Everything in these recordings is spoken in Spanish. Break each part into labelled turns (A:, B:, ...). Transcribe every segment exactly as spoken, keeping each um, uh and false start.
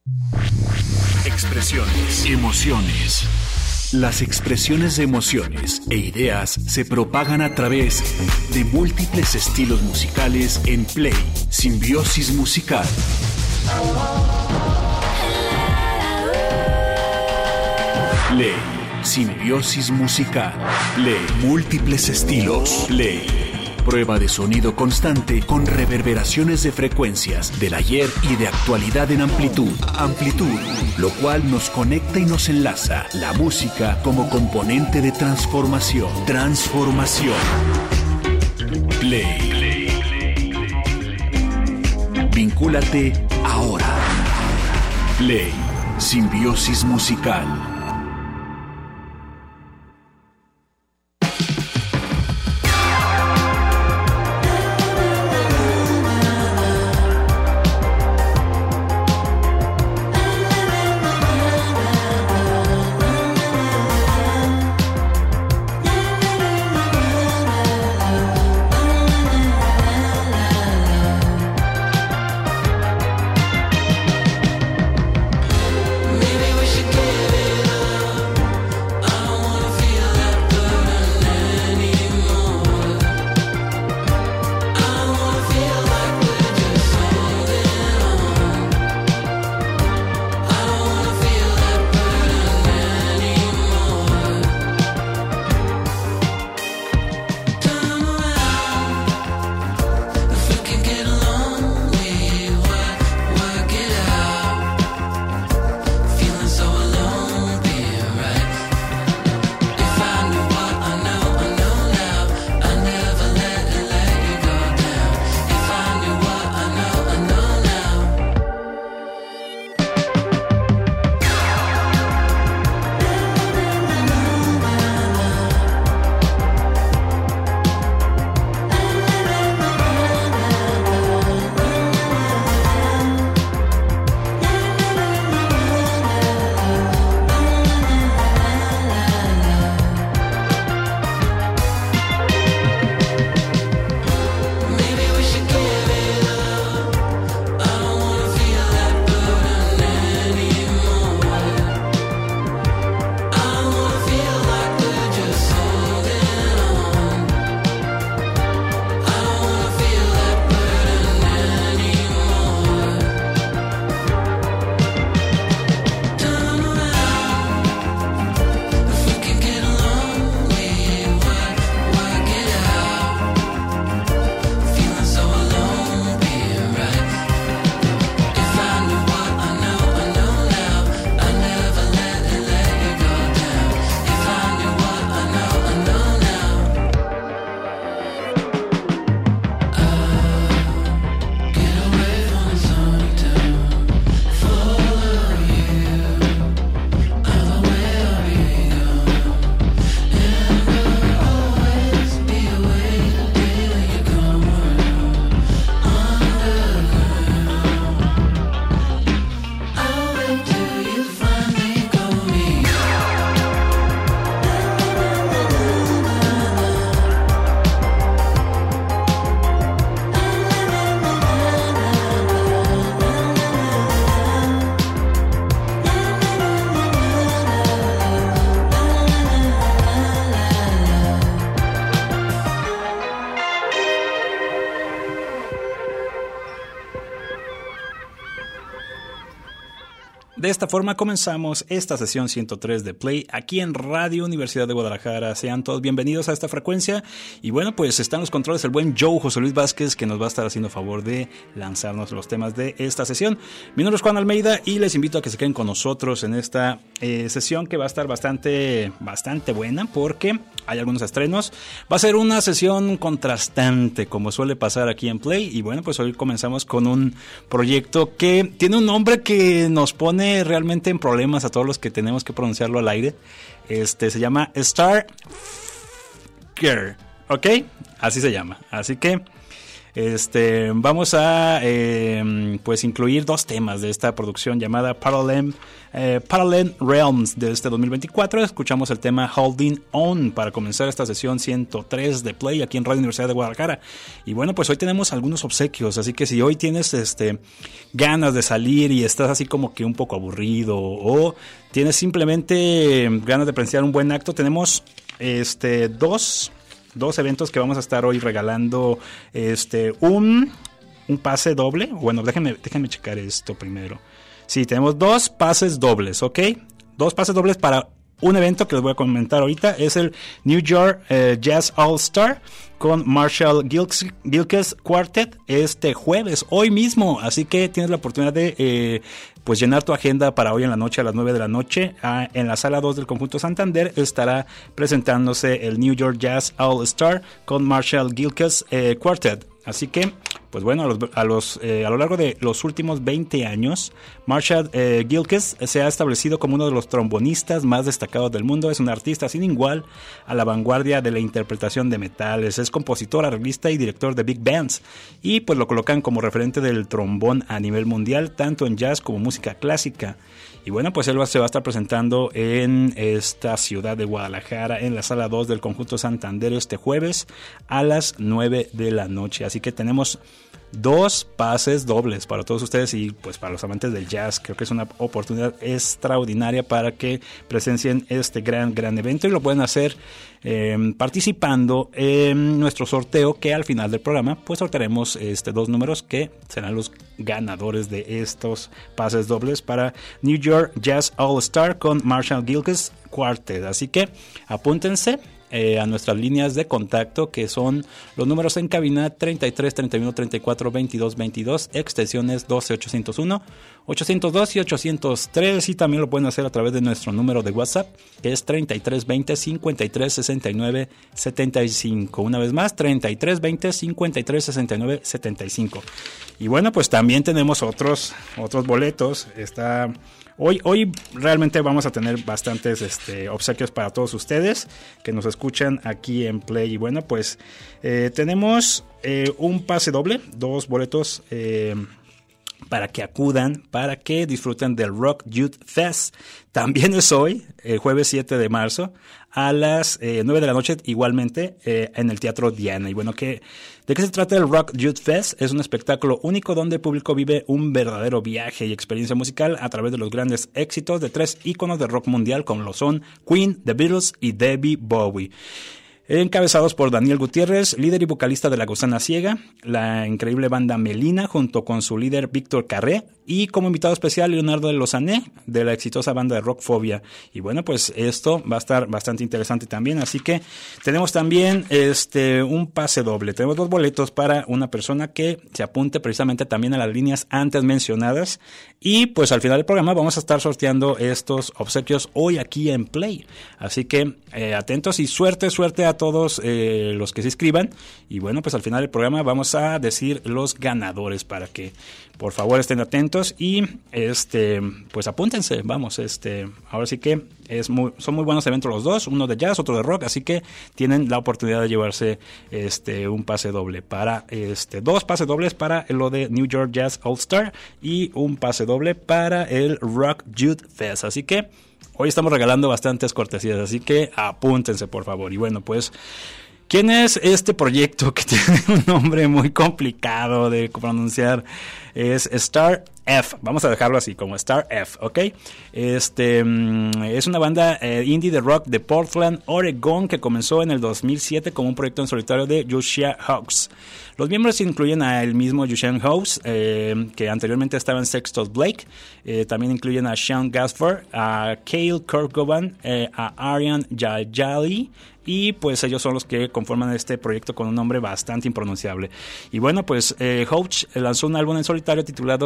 A: Expresiones, emociones. Las expresiones de emociones e ideas se propagan a través de múltiples estilos musicales en Play, Simbiosis Musical. Play, Simbiosis Musical. Play, múltiples estilos. Play, prueba de sonido constante con reverberaciones de frecuencias del ayer y de actualidad en amplitud. Amplitud, lo cual nos conecta y nos enlaza. La música como componente de transformación. Transformación. Play. Vincúlate ahora. Play, Simbiosis Musical.
B: De esta forma comenzamos esta sesión ciento tres de Play aquí en Radio Universidad de Guadalajara. Sean todos bienvenidos a esta frecuencia. Y bueno, pues están los controles el buen Joe José Luis Vázquez, que nos va a estar haciendo favor de lanzarnos los temas de esta sesión. Mi nombre es Juan Almeida y les invito a que se queden con nosotros en esta eh, sesión que va a estar bastante, bastante buena porque hay algunos estrenos. Va a ser una sesión contrastante como suele pasar aquí en Play. Y bueno, pues hoy comenzamos con un proyecto que tiene un nombre que nos pone realmente en problemas a todos los que tenemos que pronunciarlo al aire. Este se llama Star Girl, ¿ok? Así se llama. Así que Este, vamos a eh, pues incluir dos temas de esta producción llamada Parallel, eh, Parallel Realms de este dos mil veinticuatro. Escuchamos el tema Holding On para comenzar esta sesión ciento tres de Play aquí en Radio Universidad de Guadalajara. Y bueno, pues hoy tenemos algunos obsequios, así que si hoy tienes este ganas de salir y estás así como que un poco aburrido o tienes simplemente ganas de presenciar un buen acto, tenemos este dos, dos eventos que vamos a estar hoy regalando este un, un pase doble. Bueno, déjenme, déjenme checar esto primero. Sí, tenemos dos pases dobles, ¿ok? Dos pases dobles para un evento que les voy a comentar ahorita. Es el New York eh, Jazz All Star con Marshall Gilkes, Gilkes Quartet este jueves, hoy mismo. Así que tienes la oportunidad de eh, pues llenar tu agenda para hoy en la noche a las nueve de la noche. Ah, en la sala dos del Conjunto Santander estará presentándose el New York Jazz All Star con Marshall Gilkes eh, Quartet. Así que, pues bueno, a, los, a, los, eh, a lo largo de los últimos veinte años, Marshall eh, Gilkes se ha establecido como uno de los trombonistas más destacados del mundo. Es un artista sin igual a la vanguardia de la interpretación de metales. Es compositor, arreglista y director de big bands. Y pues lo colocan como referente del trombón a nivel mundial, tanto en jazz como música clásica. Y bueno, pues él se va a estar presentando en esta ciudad de Guadalajara, en la sala dos del Conjunto Santander este jueves a las nueve de la noche. Así que tenemos dos pases dobles para todos ustedes y pues para los amantes del jazz. Creo que es una oportunidad extraordinaria para que presencien este gran, gran evento y lo pueden hacer eh, participando en nuestro sorteo, que al final del programa pues sortearemos este, dos números que serán los ganadores de estos pases dobles para New York Jazz All Star con Marshall Gilkes Quartet. Así que apúntense Eh, a nuestras líneas de contacto, que son los números en cabina treinta y tres, treinta y uno, treinta y cuatro, veintidós, veintidós, extensiones doce ochocientos uno, ochocientos dos y ochocientos tres, y también lo pueden hacer a través de nuestro número de WhatsApp, que es treinta y tres veinte, cincuenta y tres sesenta y nueve, setenta y cinco. Una vez más, treinta y tres veinte, cincuenta y tres sesenta y nueve, setenta y cinco. Y bueno, pues también tenemos otros, otros boletos. Está... Hoy, hoy realmente vamos a tener bastantes este, obsequios para todos ustedes que nos escuchan aquí en Play. Y bueno, pues eh, tenemos eh, un pase doble, dos boletos eh, para que acudan, para que disfruten del Rock Youth Fest. También es hoy, el jueves siete de marzo, a las eh, nueve de la noche, igualmente eh, en el Teatro Diana. Y bueno, ¿qué, ¿de qué se trata el Rock Youth Fest? Es un espectáculo único donde el público vive un verdadero viaje y experiencia musical a través de los grandes éxitos de tres íconos de rock mundial, como lo son Queen, The Beatles y David Bowie. Encabezados por Daniel Gutiérrez, líder y vocalista de La Gusana Ciega, la increíble banda Melina, junto con su líder Víctor Carré, y como invitado especial Leonardo de Lozané, de la exitosa banda de Rockfobia. Y bueno, pues esto va a estar bastante interesante también, así que tenemos también este un pase doble. Tenemos dos boletos para una persona que se apunte precisamente también a las líneas antes mencionadas, y pues al final del programa vamos a estar sorteando estos obsequios hoy aquí en Play. Así que eh, atentos y suerte, suerte a todos eh, los que se inscriban. Y bueno, pues al final del programa vamos a decir los ganadores para que por favor estén atentos y este pues apúntense. Vamos, este ahora sí que es muy, son muy buenos eventos los dos, uno de jazz, otro de rock, así que tienen la oportunidad de llevarse este un pase doble para este dos pases dobles para lo de New York Jazz All Star y un pase doble para el Rock Youth Fest. Así que hoy estamos regalando bastantes cortesías, así que apúntense por favor. Y bueno, pues ¿quién es este proyecto que tiene un nombre muy complicado de pronunciar? Es Star F. Vamos a dejarlo así, como Star F, ¿ok? Este mm, es una banda eh, indie de rock de Portland, Oregon, que comenzó en el dos mil siete como un proyecto en solitario de Josiah Hawks. Los miembros incluyen a el mismo Josiah Hawks, eh, que anteriormente estaba en Sextus Blake. Eh, también incluyen a Sean Gaspar, a Cale Kirkhovan, eh, a Arian Jajali. Y pues ellos son los que conforman este proyecto con un nombre bastante impronunciable. Y bueno, pues eh, Hawks lanzó un álbum en solitario titulado eh,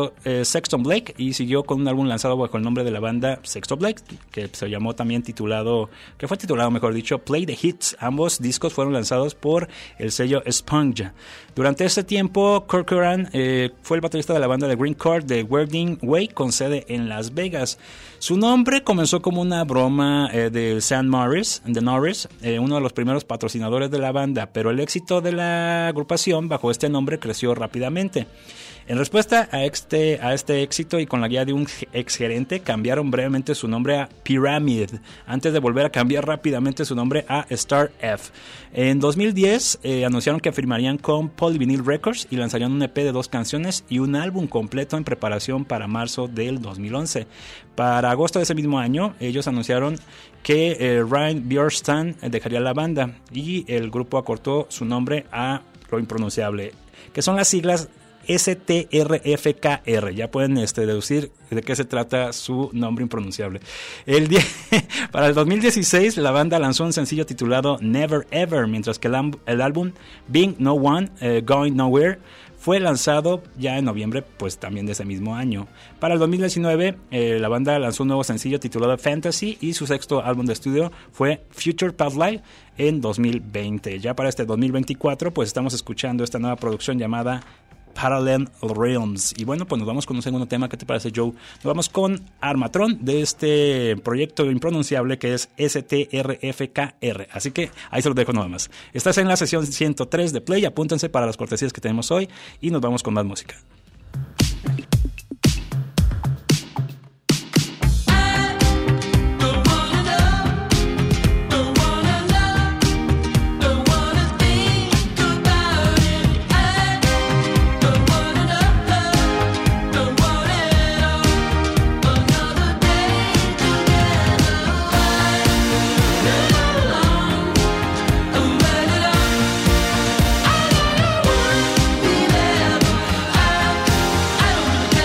B: Sexton Blake y siguió con un álbum lanzado bajo el nombre de la banda Sexton Blake, que se llamó también titulado, que fue titulado mejor dicho, Play the Hits. Ambos discos fueron lanzados por el sello Sponge. Durante este tiempo, Corcoran eh, fue el baterista de la banda de Green Card de Wedding Way con sede en Las Vegas. Su nombre comenzó como una broma eh, de Sam Morris, de Norris, eh, uno de los primeros patrocinadores de la banda, pero el éxito de la agrupación bajo este nombre creció rápidamente. En respuesta a este, a este éxito y con la guía de un exgerente, cambiaron brevemente su nombre a Pyramid, antes de volver a cambiar rápidamente su nombre a Star F. En dos mil diez eh, anunciaron que firmarían con Polyvinyl Records y lanzarían un E P de dos canciones y un álbum completo en preparación para marzo del dos mil once. Para agosto de ese mismo año, ellos anunciaron que eh, Ryan Bjornstam dejaría la banda y el grupo acortó su nombre a lo impronunciable, que son las siglas S T R F K R. Ya pueden este, deducir de qué se trata su nombre impronunciable. El die- Para el dos mil dieciséis, la banda lanzó un sencillo titulado Never Ever, mientras que el, am- el álbum Being No One, uh, Going Nowhere, fue lanzado ya en noviembre, pues también de ese mismo año. Para el dos mil diecinueve, eh, la banda lanzó un nuevo sencillo titulado Fantasy y su sexto álbum de estudio fue Future Past Life en dos mil veinte. Ya para este dos mil veinticuatro, pues estamos escuchando esta nueva producción llamada Parallel Realms. Y bueno, pues nos vamos con un segundo tema. ¿Qué te parece, Joe? Nos vamos con Armatron de este proyecto impronunciable que es S T R F K R. Así que ahí se los dejo nada más. Estás en la sesión ciento tres de Play. Apúntense para las cortesías que tenemos hoy y nos vamos con más música.
C: I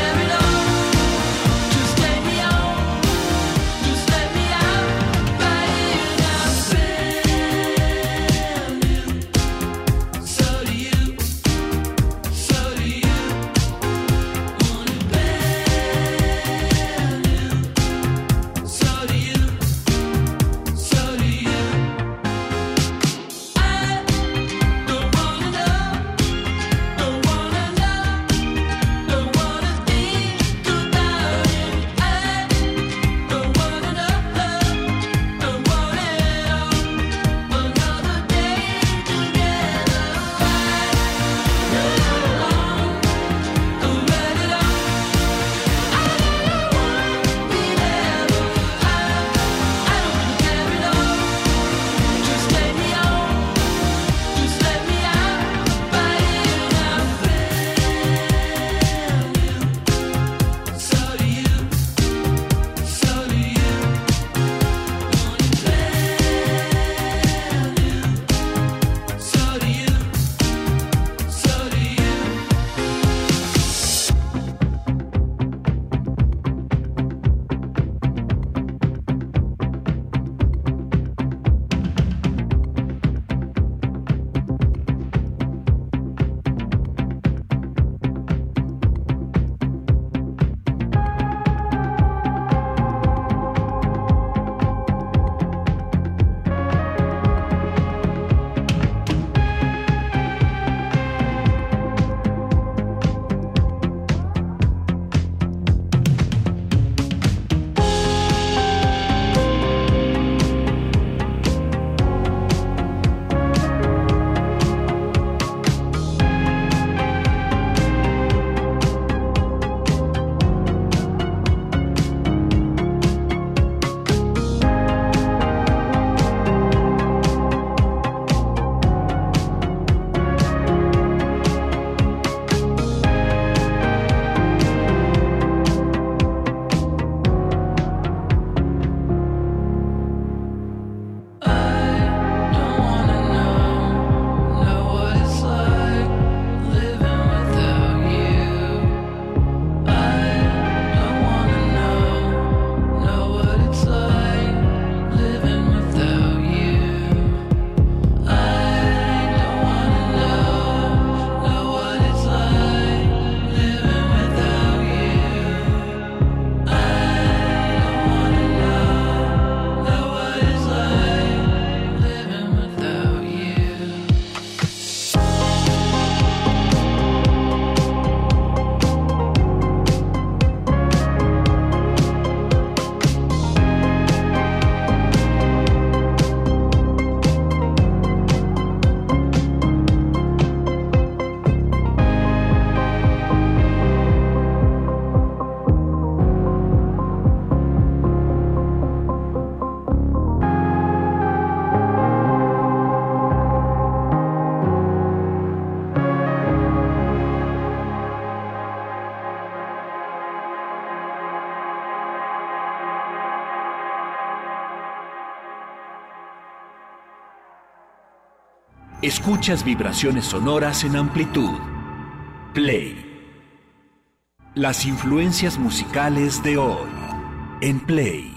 A: Escuchas vibraciones sonoras en amplitud. Play. Las influencias musicales de hoy en Play.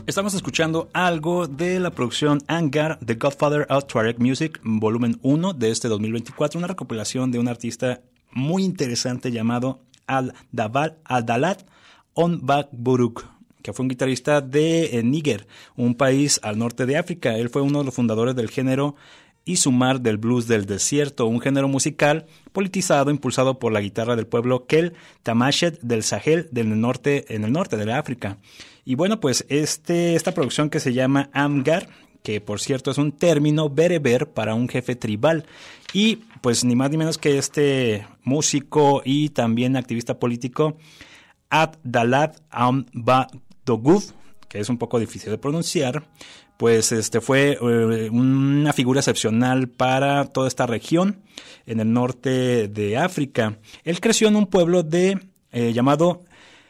B: Estamos escuchando algo de la producción Angar, The Godfather of Tuareg Music, volumen uno de este dos mil veinticuatro, una recopilación de un artista muy interesante llamado Al-Dalat Onbakburuk, que fue un guitarrista de eh, Níger, un país al norte de África. Él fue uno de los fundadores del género Isumar del blues del desierto, un género musical politizado impulsado por la guitarra del pueblo Kel Tamashet del Sahel del norte, en el norte de África. Y bueno, pues este, esta producción que se llama Amgar, que por cierto es un término bereber para un jefe tribal, y pues ni más ni menos que este músico y también activista político Ad-Dalat Onbakburuk, que es un poco difícil de pronunciar, pues este fue eh, una figura excepcional para toda esta región en el norte de África. Él creció en un pueblo de eh, llamado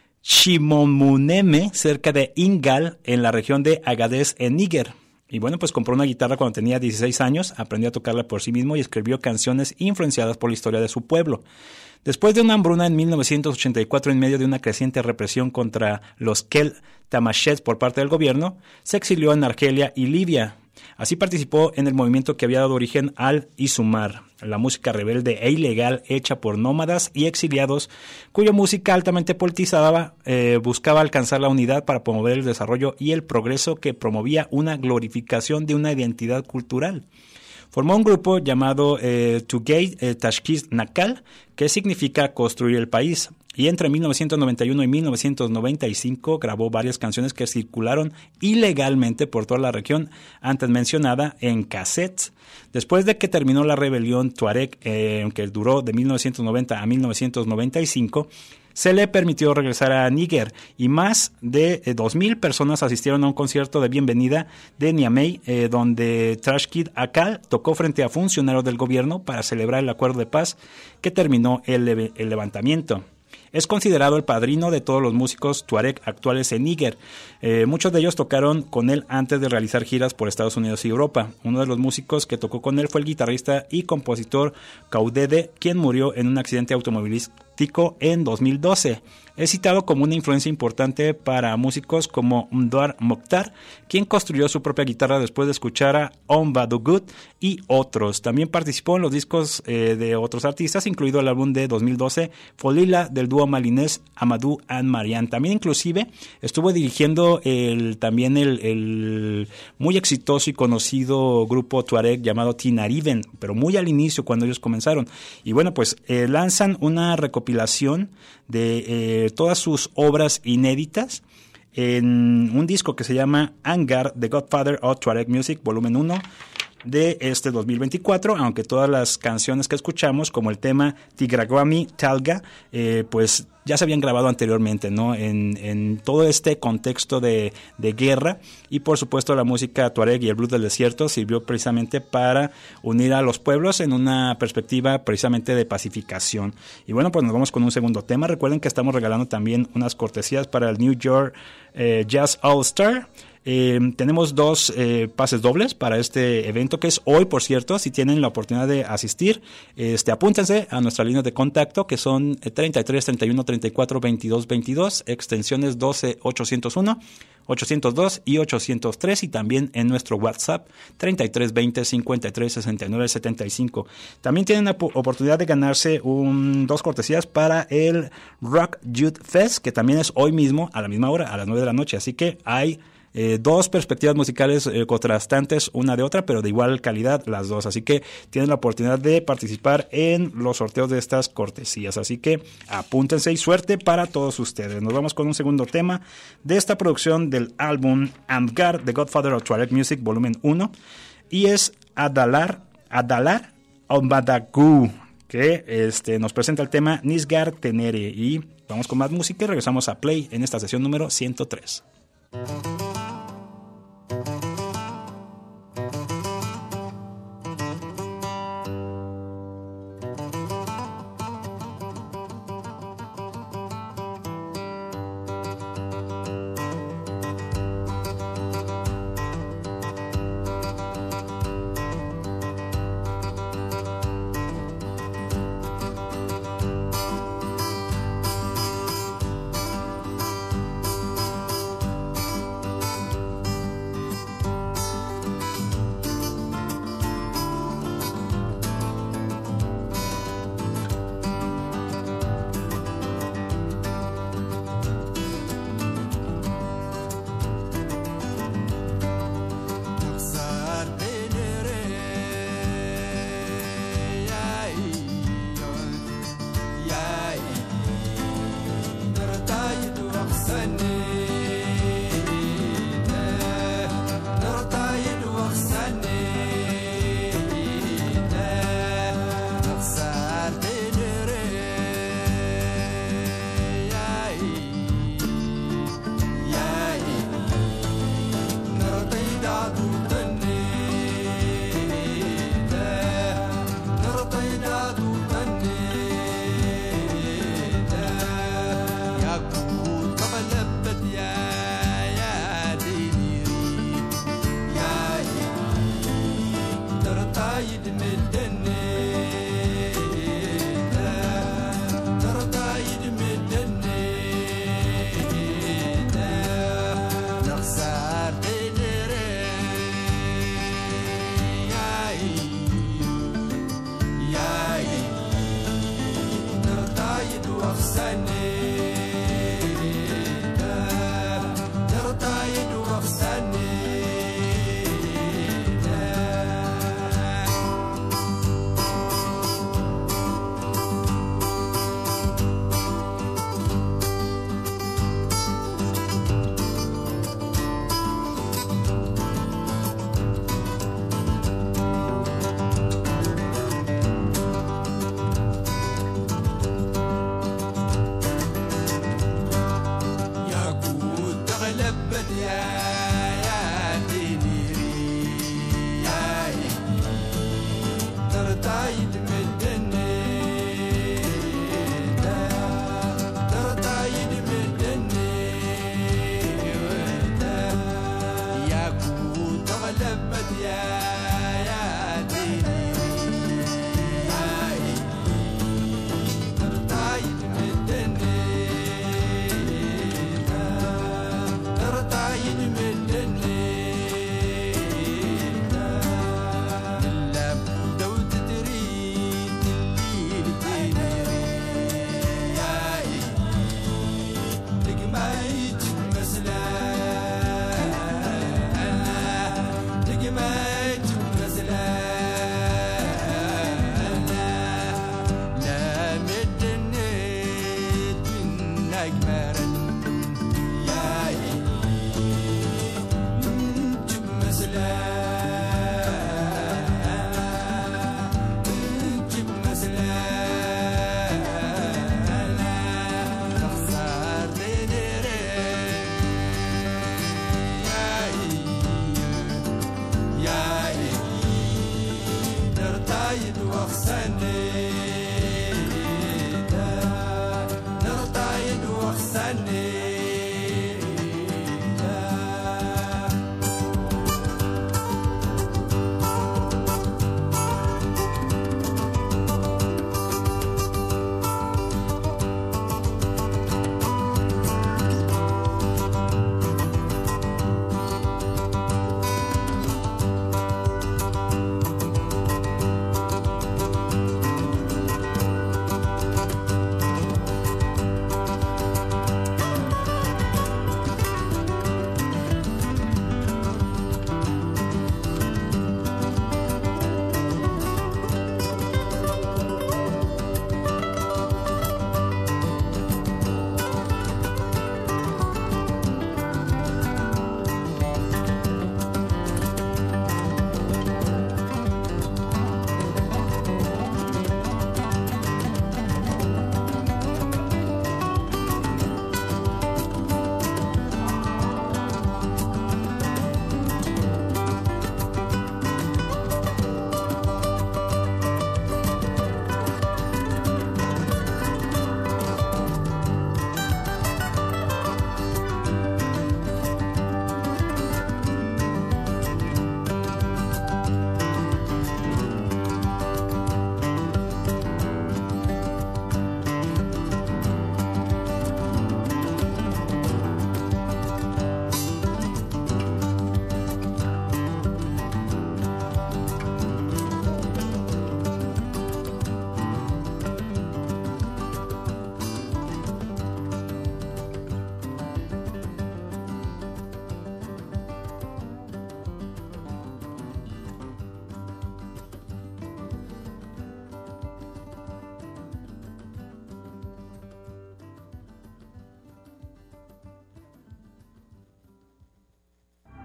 B: Shimomuneme, cerca de Ingal, en la región de Agadez, en Níger. Y bueno, pues compró una guitarra cuando tenía dieciséis años, aprendió a tocarla por sí mismo y escribió canciones influenciadas por la historia de su pueblo. Después de una hambruna en mil novecientos ochenta y cuatro, en medio de una creciente represión contra los Kel Tamashet por parte del gobierno, se exilió en Argelia y Libia. Así participó en el movimiento que había dado origen al Isumar, la música rebelde e ilegal hecha por nómadas y exiliados, cuya música altamente politizada eh, buscaba alcanzar la unidad para promover el desarrollo y el progreso, que promovía una glorificación de una identidad cultural. Formó un grupo llamado eh, Tugay eh, Tashkis Nakal, que significa construir el país, y entre mil novecientos noventa y uno y mil novecientos noventa y cinco grabó varias canciones que circularon ilegalmente por toda la región antes mencionada en cassettes. Después de que terminó la rebelión Tuareg, eh, que duró de mil novecientos noventa a mil novecientos noventa y cinco, se le permitió regresar a Níger y más de eh, dos mil personas asistieron a un concierto de bienvenida de Niamey, eh, donde Trashkid Akal tocó frente a funcionarios del gobierno para celebrar el acuerdo de paz que terminó el, el levantamiento. Es considerado el padrino de todos los músicos tuareg actuales en Níger. Eh, muchos de ellos tocaron con él antes de realizar giras por Estados Unidos y Europa. Uno de los músicos que tocó con él fue el guitarrista y compositor Kaudede, quien murió en un accidente automovilístico en dos mil doce. Es citado como una influencia importante para músicos como Mdouar Mokhtar, quien construyó su propia guitarra después de escuchar a Onbakburuk y otros. También participó en los discos eh, de otros artistas, incluido el álbum de dos mil doce, Folila, del dúo malinés Amadou and Marian. También inclusive estuvo dirigiendo el, también el, el muy exitoso y conocido grupo tuareg llamado Tinariven, pero muy al inicio cuando ellos comenzaron. Y bueno, pues eh, lanzan una recopilación de eh, todas sus obras inéditas en un disco que se llama Angar, The Godfather of Tuareg Music, volumen uno de este dos mil veinticuatro, aunque todas las canciones que escuchamos, como el tema Tigragwami Talga, eh, pues ya se habían grabado anteriormente, ¿no? En, en todo este contexto de, de guerra, y por supuesto la música tuareg y el blues del desierto sirvió precisamente para unir a los pueblos en una perspectiva precisamente de pacificación. Y bueno, pues nos vamos con un segundo tema. Recuerden que estamos regalando también unas cortesías para el New York eh, Jazz All Star. Eh, tenemos dos eh, pases dobles para este evento, que es hoy, por cierto. Si tienen la oportunidad de asistir, este, apúntense a nuestras líneas de contacto, que son treinta y tres, treinta y uno, treinta y cuatro, veintidós, veintidós, extensiones doce, ochocientos uno, ochocientos dos y ochocientos tres, y también en nuestro WhatsApp treinta y tres, veinte, cincuenta y tres, sesenta y nueve, setenta y cinco. También tienen la oportunidad de ganarse un, dos cortesías para el Rock Youth Fest, que también es hoy mismo a la misma hora, a las nueve de la noche. Así que hay Eh, dos perspectivas musicales eh, contrastantes una de otra, pero de igual calidad las dos. Así que tienen la oportunidad de participar en los sorteos de estas cortesías. Así que apúntense y suerte para todos ustedes. Nos vamos con un segundo tema de esta producción del álbum Amgar, The Godfather of Tuareg Music, volumen uno. Y es Adalar, Adalar Onbakburuk, que este, nos presenta el tema Nisgar Tenere. Y vamos con más música y regresamos a Play en esta sesión número ciento tres.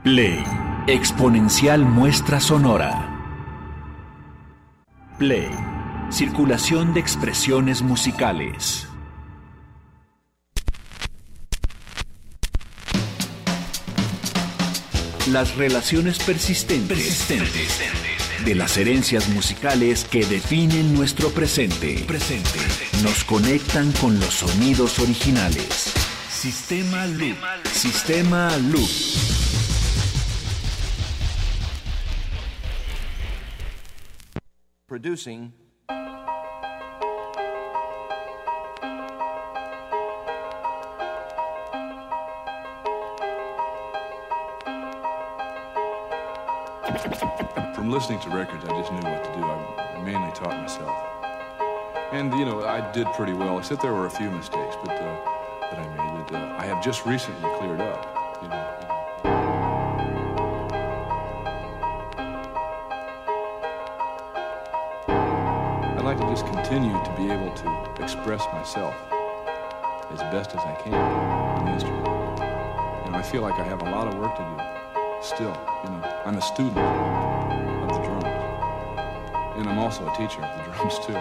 A: Play, exponencial muestra sonora. Play, circulación de expresiones musicales. Las relaciones persistentes, persistentes de las herencias musicales que definen nuestro presente, presente, nos conectan con los sonidos originales. Sistema Loop, Sistema Loop.
C: Producing
D: From listening to records, I just knew what to do. I mainly taught myself. And, you know, I did pretty well, except there were a few mistakes but uh, that I made that uh, I have just recently cleared up, you know. I'd like to just continue to be able to express myself as best as I can on the instrument. You know, I feel like I have a lot of work to do still, you know. I'm a student of the drums. And I'm also a teacher of the drums, too.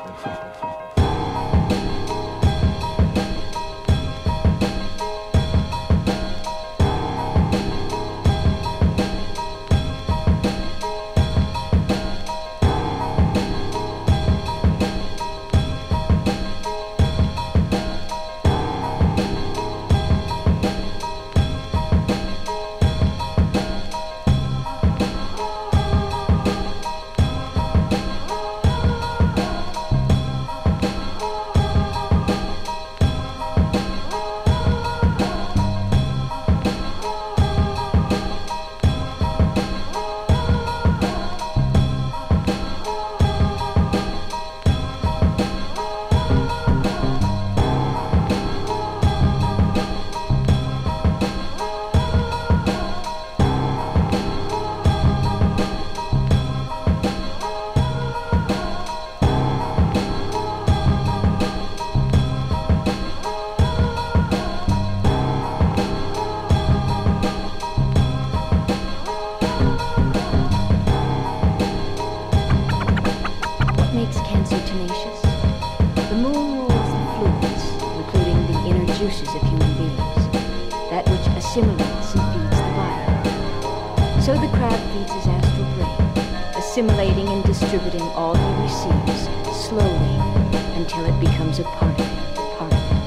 E: assimilating and distributing all he receives slowly until it becomes a part of him, part of him.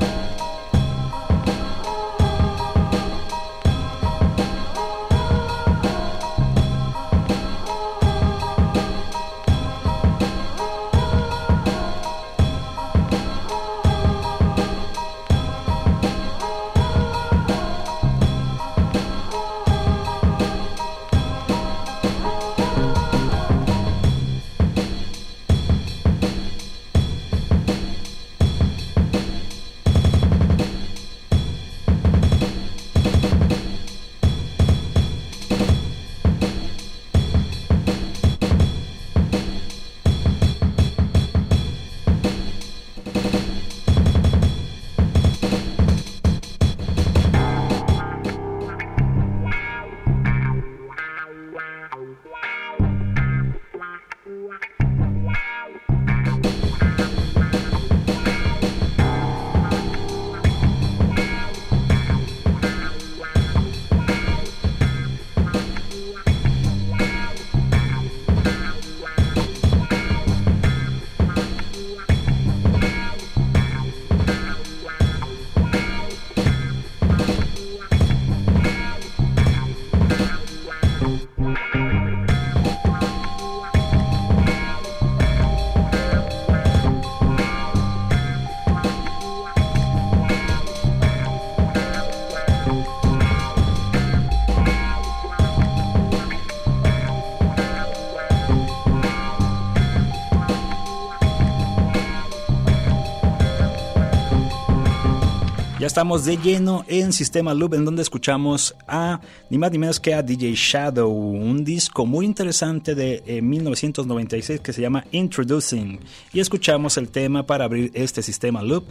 B: Ya estamos de lleno en Sistema Loop, en donde escuchamos a ni más ni menos que a D J Shadow, un disco muy interesante de eh, mil novecientos noventa y seis que se llama Introducing, y escuchamos el tema para abrir este Sistema Loop.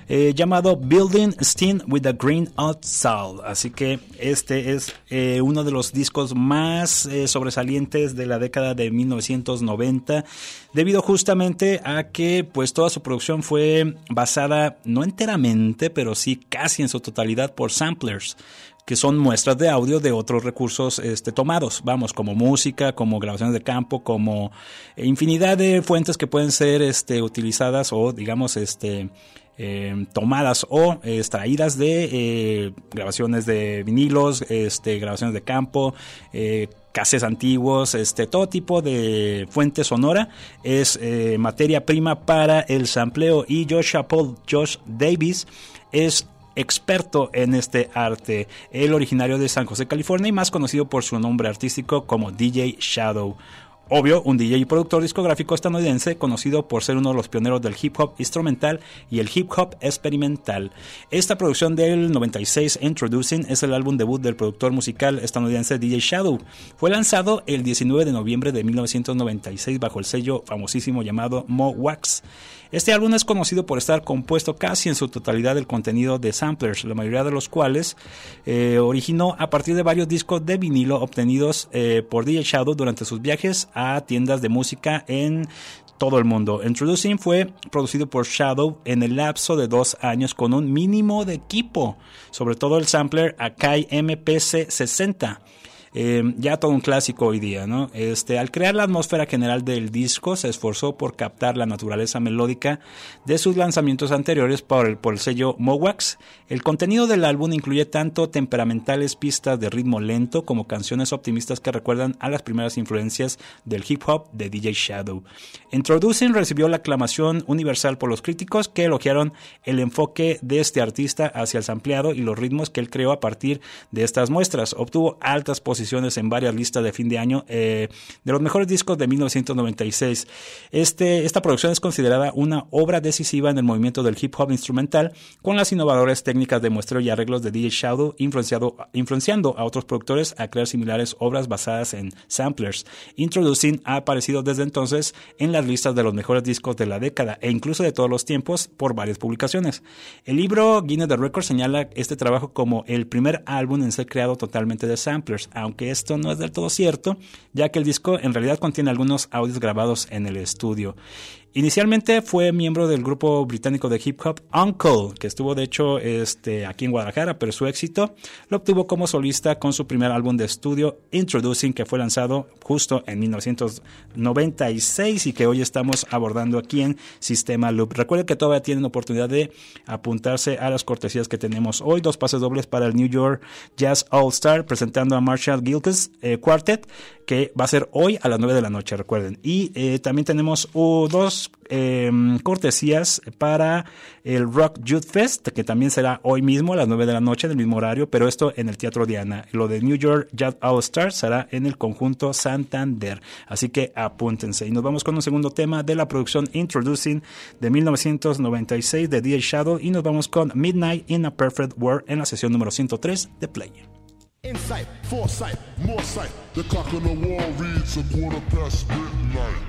B: eh, llamado Building Steam with a Grain of Salt. Así que este es eh, uno de los discos más eh, sobresalientes de la década de mil novecientos noventa, debido justamente a que pues toda su producción fue basada no enteramente, pero sí casi en su totalidad por samplers, que son muestras de audio de otros recursos este, tomados, vamos, como música, como grabaciones de campo, como infinidad de fuentes que pueden ser este, utilizadas o, digamos, este, eh, tomadas o eh, extraídas de eh, grabaciones de vinilos, este, grabaciones de campo, eh, cassettes antiguos, este, todo tipo de fuente sonora es eh, materia prima para el sampleo, y Josh Paul Josh Davis es experto en este arte, el originario de San José, California, y más conocido por su nombre artístico como D J Shadow. Obvio, un D J y productor discográfico estadounidense conocido por ser uno de los pioneros del hip hop instrumental y el hip hop experimental. Esta producción del noventa y seis, Introducing, es el álbum debut del productor musical estadounidense D J Shadow. Fue lanzado el diecinueve de noviembre de mil novecientos noventa y seis bajo el sello famosísimo llamado Mo Wax. Este álbum es conocido por estar compuesto casi en su totalidad del contenido de samplers, la mayoría de los cuales eh, originó a partir de varios discos de vinilo obtenidos eh, por D J Shadow durante sus viajes a tiendas de música en todo el mundo. Introducing fue producido por Shadow en el lapso de dos años con un mínimo de equipo, sobre todo el sampler Akai M P C sesenta. Eh, ya todo un clásico hoy día, ¿no? Este, al crear la atmósfera general del disco, se esforzó por captar la naturaleza melódica de sus lanzamientos anteriores por el, por el sello Mo Wax. El contenido del álbum incluye tanto temperamentales pistas de ritmo lento como canciones optimistas que recuerdan a las primeras influencias del hip hop de D J Shadow. Introducing recibió la aclamación universal por los críticos, que elogiaron el enfoque de este artista hacia el sampleado y los ritmos que él creó a partir de estas muestras. Obtuvo altas posiciones en varias listas de fin de año eh, de los mejores discos de mil novecientos noventa y seis. Este, esta producción es considerada una obra decisiva en el movimiento del hip hop instrumental, con las innovadoras técnicas de muestreo y arreglos de D J Shadow influenciado, influenciando a otros productores a crear similares obras basadas en samplers. Introducing ha aparecido desde entonces en las listas de los mejores discos de la década e incluso de todos los tiempos por varias publicaciones. El libro Guinness de Records señala este trabajo como el primer álbum en ser creado totalmente de samplers, aunque esto no es del todo cierto, ya que el disco en realidad contiene algunos audios grabados en el estudio. Inicialmente fue miembro del grupo británico de hip hop Uncle, que estuvo de hecho este, aquí en Guadalajara, pero su éxito lo obtuvo como solista con su primer álbum de estudio, Introducing, que fue lanzado justo en mil novecientos noventa y seis y que hoy estamos abordando aquí en Sistema Loop. Recuerden que todavía tienen oportunidad de apuntarse a las cortesías que tenemos hoy, dos pases dobles para el New York Jazz All Star presentando a Marshall Gilkes eh, Quartet, que va a ser hoy a las nueve de la noche, recuerden. Y eh, también tenemos uh, dos Eh, cortesías para el Rock Youth Fest, que también será hoy mismo a las nueve de la noche, en el mismo horario, pero esto en el Teatro Diana. Lo de New York Jazz All Star será en el conjunto Santander, así que apúntense. Y nos vamos con un segundo tema de la producción Introducing de mil novecientos noventa y seis de D J Shadow, y nos vamos con Midnight in a Perfect World en la sesión número ciento tres de Play.
C: Insight, foresight, more sight. The clock on the wall reads a quarter past midnight.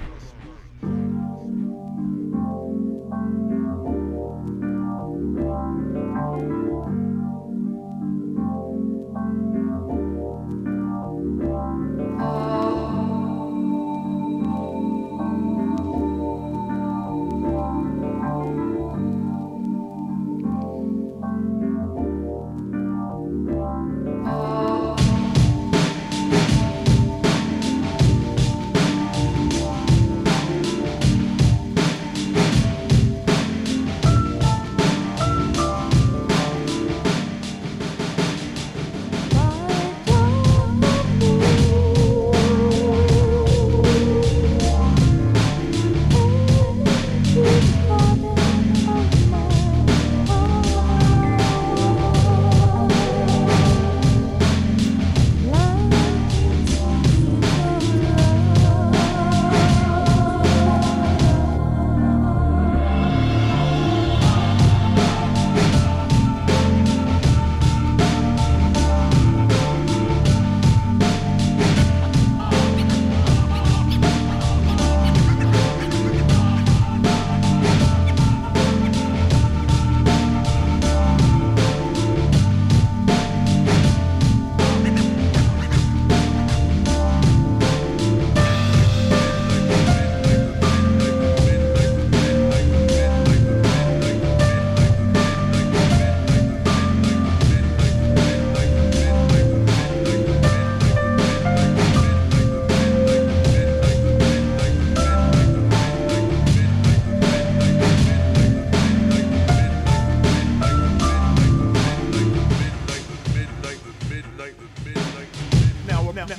F: Oh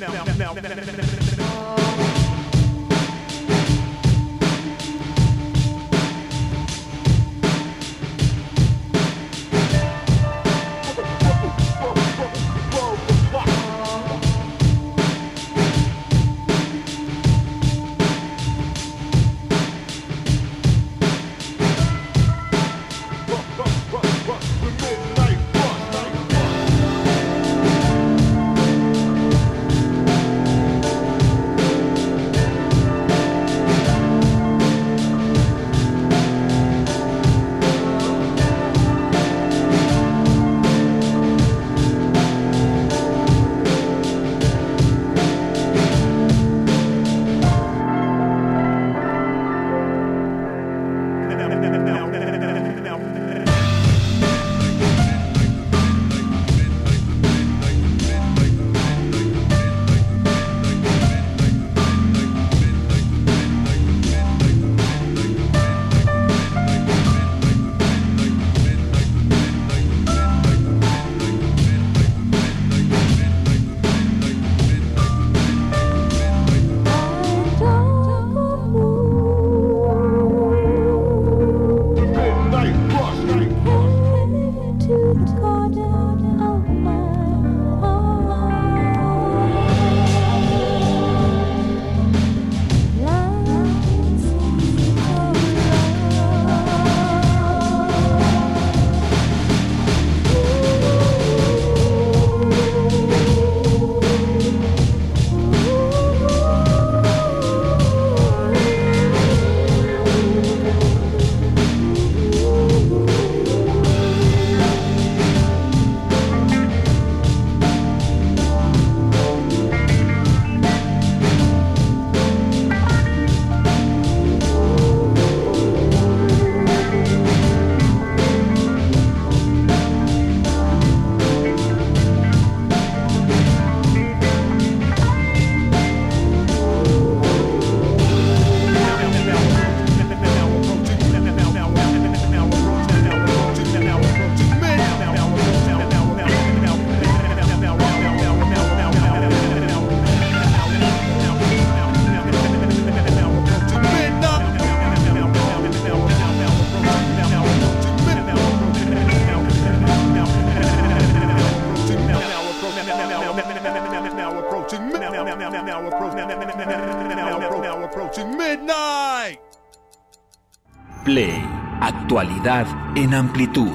A: Play, actualidad en amplitud.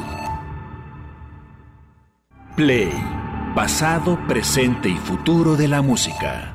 A: Play, pasado, presente y futuro de la música.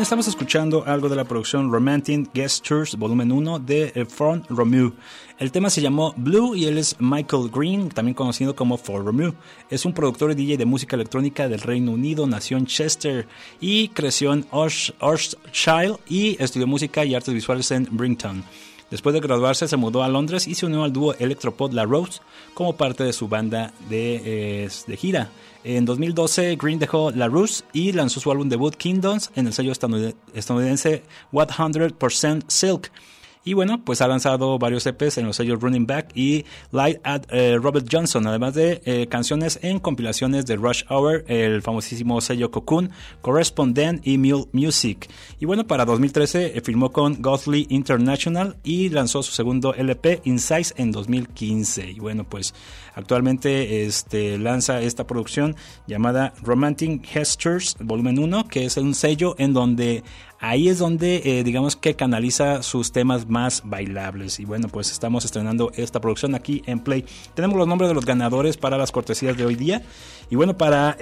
B: bien, estamos escuchando algo de la producción Romantic Gestures volumen uno de Fort Romeu. El tema se llamó Blue y él es Michael Green, también conocido como Fort Romeu. Es un productor y D J de música electrónica del Reino Unido, nació en Chester y creció en Ayrshire y estudió música y artes visuales en Brighton. Después de graduarse se mudó a Londres y se unió al dúo electropop La Rose como parte de su banda de, eh, de gira. En dos mil doce Green dejó La Rose y lanzó su álbum debut Kingdoms en el sello estadounidense cien por ciento Silk. Y bueno, pues ha lanzado varios E Pes en los sellos Running Back y Light at eh, Robert Johnson, además de eh, canciones en compilaciones de Rush Hour, el famosísimo sello Cocoon, Correspondent y Mule Music. Y bueno, para dos mil trece eh, firmó con Godly International y lanzó su segundo L P Insights en dos mil quince. Y bueno, pues actualmente este, lanza esta producción llamada Romantic Gestures volumen uno, que es un sello en donde ahí es donde eh, digamos que canaliza sus temas más bailables. Y bueno, pues estamos estrenando esta producción aquí en Play. Tenemos los nombres de los ganadores para las cortesías de hoy día. Y bueno, para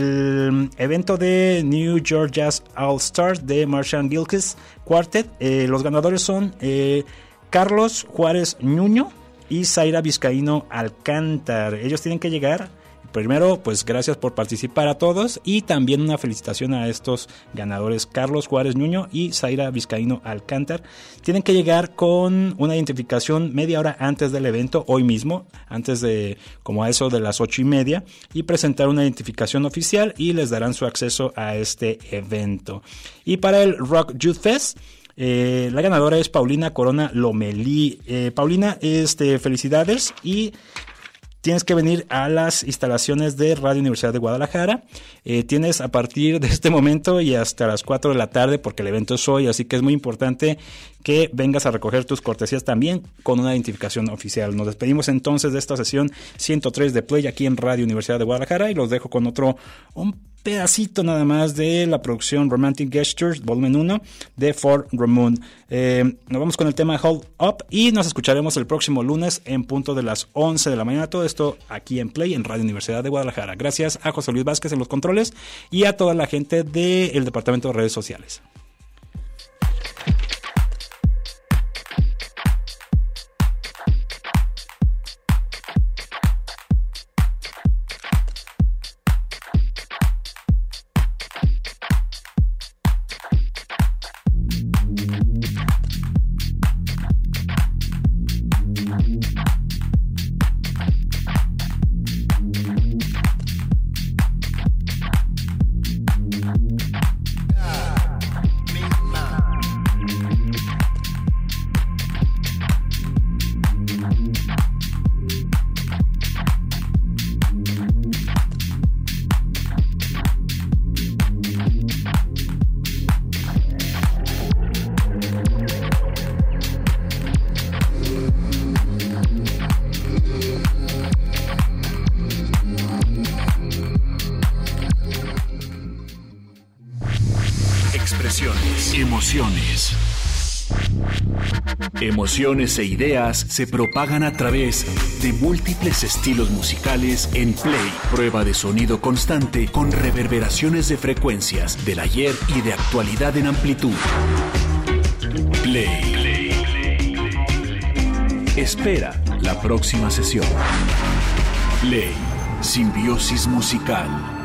B: el evento de New York Jazz All Stars de Marshall Gilkes Quartet, eh, los ganadores son eh, Carlos Juárez Nuño y Zaira Vizcaíno Alcántar. Ellos tienen que llegar. Primero, pues gracias por participar a todos y también una felicitación a estos ganadores, Carlos Juárez Nuño y Zaira Vizcaíno Alcántar. Tienen que llegar con una identificación media hora antes del evento, hoy mismo, antes de como a eso de las ocho y media, y presentar una identificación oficial y les darán su acceso a este evento. Y para el Rock Youth Fest, Eh, la ganadora es Paulina Corona Lomelí. Eh, Paulina, este, felicidades y tienes que venir a las instalaciones de Radio Universidad de Guadalajara. Eh, tienes a partir de este momento y hasta las cuatro de la tarde, porque el evento es hoy, así que es muy importante que vengas a recoger tus cortesías también con una identificación oficial. Nos despedimos entonces de esta sesión ciento tres de Play aquí en Radio Universidad de Guadalajara y los dejo con otro, un pedacito nada más de la producción Romantic Gestures volumen uno de Fort Romeu. Eh, nos vamos con el tema Hold Up y nos escucharemos el próximo lunes en punto de las once de la mañana. Todo esto aquí en Play en Radio Universidad de Guadalajara. Gracias a José Luis Vázquez en los controles y a toda la gente del Departamento de Redes Sociales. Emociones. Emociones e ideas se propagan a través de múltiples estilos musicales en Play. Prueba de sonido constante con reverberaciones de frecuencias del ayer y de actualidad en amplitud. Play. Play, Play, Play. Espera la próxima sesión. Play. Simbiosis musical.